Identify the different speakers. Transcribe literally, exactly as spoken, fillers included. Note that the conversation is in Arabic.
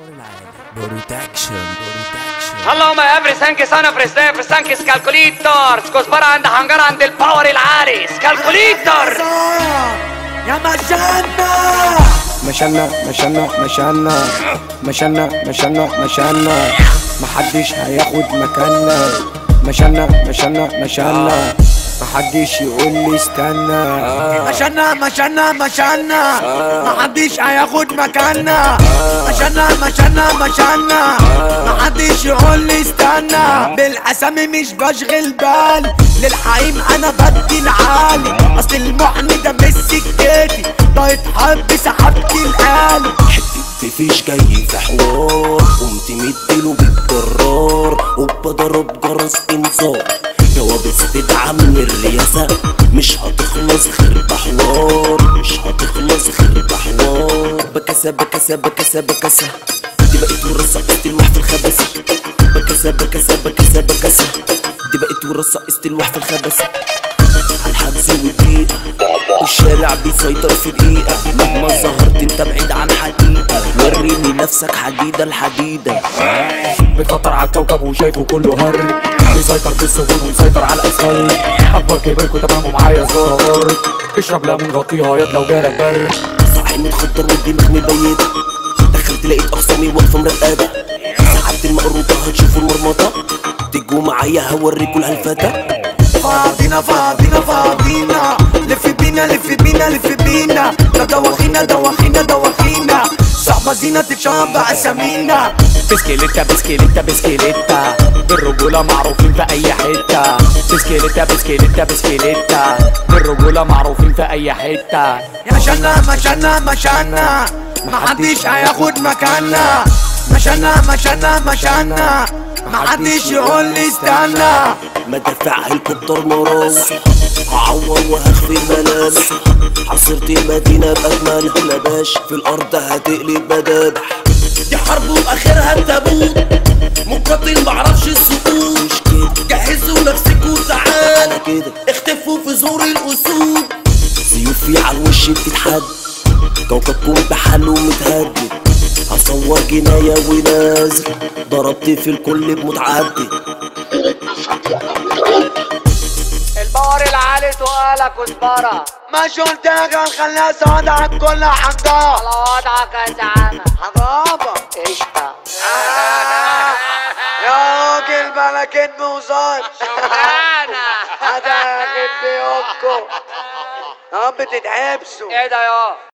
Speaker 1: اللهم افري سانكي سانا فريستاف سانكي سكالكوليتور كزبرة عند حنجرة عند الباور العالي سكالكوليتور
Speaker 2: يا مشانا
Speaker 3: مشانا مشانا مشانا مشانا مشانا مشانا محدش هياخد مكاننا مشانا مشانا مشانا محدش يقول لي استنى
Speaker 2: مشانا مشانا مشانا محدش هياخد مكاننا مشانا مشانا مشانا محدش يقول لي استنى بالاسامي مش بشغل بالي للحقيم انا بدي العالي اصل المحن ده مش سكتي ده يتحب سحبتي الآلي
Speaker 4: حتة فيش جاي في حوار قمت مديله بالجرار وبضرب جرس انذار جوابس تدعم الرياسة مش هتخلص غير بحوار مش هتخلص غير بحوار بكسة بكسة بكسة بكسة دي بقت ورصة استلوح في الخبث بكسة بكسة بكسة بكسة دي بقت ورصة استلوح في الخبث عالحجز والدقيقة الشارع بيسيطر في دقيقة مهما ظهرت انت بعيد عن حقيقة وريني نفسك حديدة الحديدة
Speaker 5: بتخطر على الكوكب وشايفه كله هر بيسيطر في السهول ومسيطر على الاسفل اكبر كبركوا تمام ومعايا زرار اشرب ليمون غطيها ياض لو جالك بر
Speaker 4: صاحي متخدر والدماغ مبيتة دخلت لقيت اخصامي واقفة مرقدة سحبت المقروطة هتشوفوا المرمطة تجوا معايا هوريكوا الهلفتة
Speaker 2: فاضينا فاضينا فاضينا لف بينا لف بينا لف بينا لا دواخينا دواخينا دواخينا صعبة زينة تتشهر بأسامينا
Speaker 5: بسكيليتا بسكيليتا بسكيليتا بالرجولة معروفين في أي حتة بسكيليتا بسكيليتا بسكيليتا بالرجولة معروفين في أي حتة
Speaker 2: مشانا مشانا مشانا محدش هياخد مكاننا مشانا مشانا مشانا محدش يقول لي استنى
Speaker 4: مدافع هليكوبتر مرص هعور وهخفي ملامح عصرت المدينة بأكملها لباش في الأرض هتقلب مدابح دي حرب وآخرها التابوت مقاتل معرفش السقوط مش كده جهزوا نفسكوا تعالى كده اختفوا في زور الأسود سيوفي على الوش بتتحد كوكبكم بحاله متهدد هصور جناية ونازل ضربت في الكل بمتعدد
Speaker 1: الباور العالي سؤالك كزبرة
Speaker 2: ما شلت لك خليها سعادة عن كل حاجة
Speaker 1: على وضعك يا زعامة
Speaker 2: حرابة
Speaker 1: قشطة
Speaker 2: يا راجل بلا كدب وزار
Speaker 1: شغلانة
Speaker 2: هذا يا خبي أمكم يا رب تتحبسوا
Speaker 1: ايه ده يا